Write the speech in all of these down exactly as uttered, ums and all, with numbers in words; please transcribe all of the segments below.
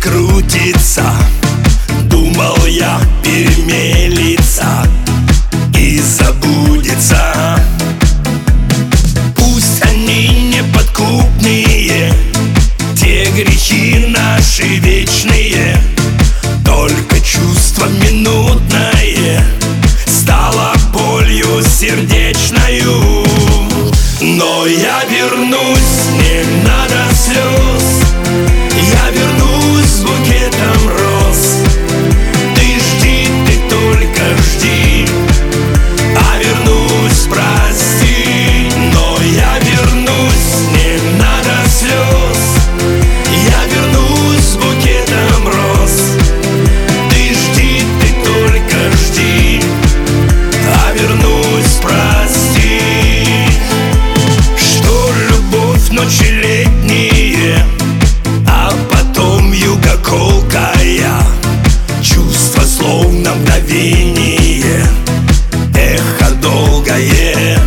крутится. Думал я, перемелится и забудется. Пусть они неподкупные, те грехи наши вечные, только чувство минутное стало болью сердечною. Но я вернусь, не надо слез, я вернусь с букетом роз. Ты жди, ты только жди, а вернусь, прости. Но я вернусь, не надо слез, я вернусь с букетом роз. Ты жди, ты только жди, а вернусь, прости. Что любовь ночи летние, а потом юга колкая, чувство словно мгновение, эхо долгое.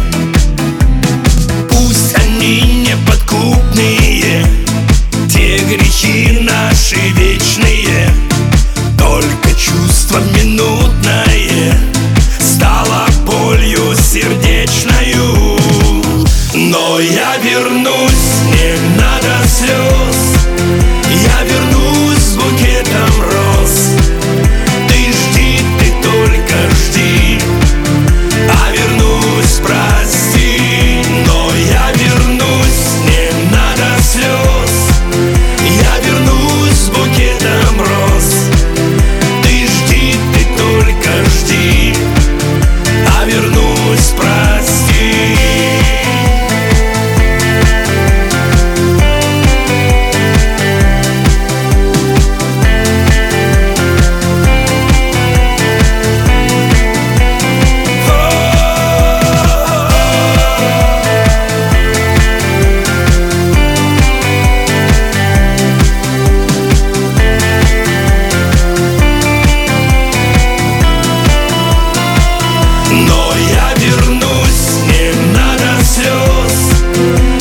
Пусть они неподкупные, те грехи наши вечные, только чувство минутное стало болью сердечною. Но я вернусь, не надо слез, я вернусь с букетом роз. Ты жди, ты только жди, а вернусь, прости. Но я вернусь, не надо слез, я вернусь с букетом роз. Ты жди, ты только жди, а вернусь, прости. Но я вернусь, не надо слез,